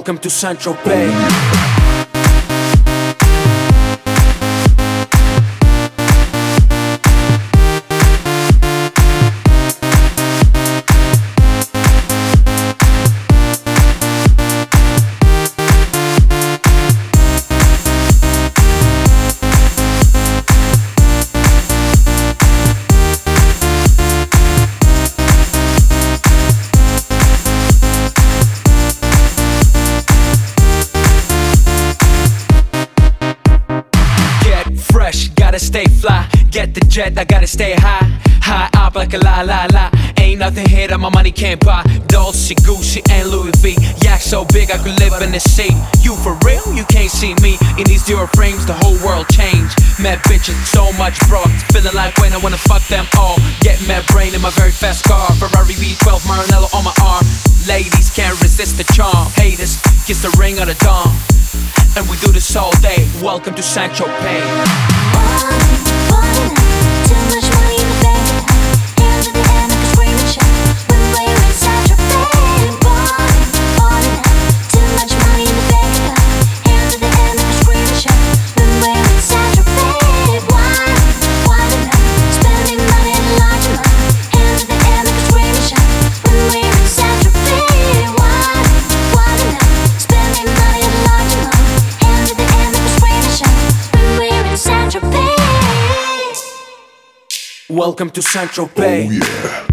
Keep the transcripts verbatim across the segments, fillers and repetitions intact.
Welcome to Central Bay. Gotta stay fly, get the jet, I gotta stay high. High up like a la la la. Ain't nothing here that my money can't buy. Dolce, Gucci, and Louis V. Yak so big I could live in the sea. You for real? You can't see me. In these zero frames, the whole world changed. Mad bitches, so much broad. Feeling like when I wanna fuck them all. Get mad brain in my very fast car. Ferrari V twelve, Maranello on my arm. Ladies can't resist the charm. Haters, kiss the ring of the dawn. And we do this all day. Welcome to Central Bay. Too much money in the bank, hands in the air, make us scream and shout when we're in Central Bay. Too much money in the bank, hands in the air, make us scream and shout when we're in Central Bay. Spending money in a large amount, hands in the air, make us scream and shout when we're in Central Bay. Spending money in a large amount, hands in the air, make us scream and shout when we're in Central Bay. Welcome to Central Bay. Oh yeah.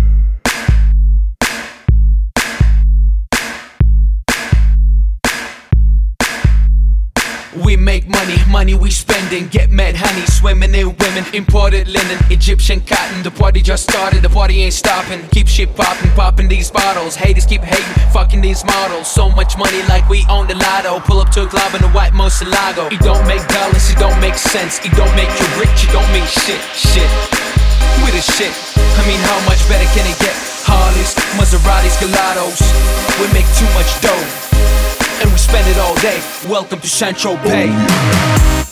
We make money, money we spending. Get mad honey, swimming in women. Imported linen, Egyptian cotton. The party just started, the party ain't stopping. Keep shit popping, popping these bottles. Haters keep hating, fucking these models. So much money like we own the lotto. Pull up to a club in a white Murcielago. It don't make dollars, it don't make sense. It don't make you rich, it don't mean shit, shit. We the shit, I mean how much better can it get? Harleys, Maseratis, Gelatos. We make too much dough and we spend it all day. Welcome to Central Bay. Oh yeah.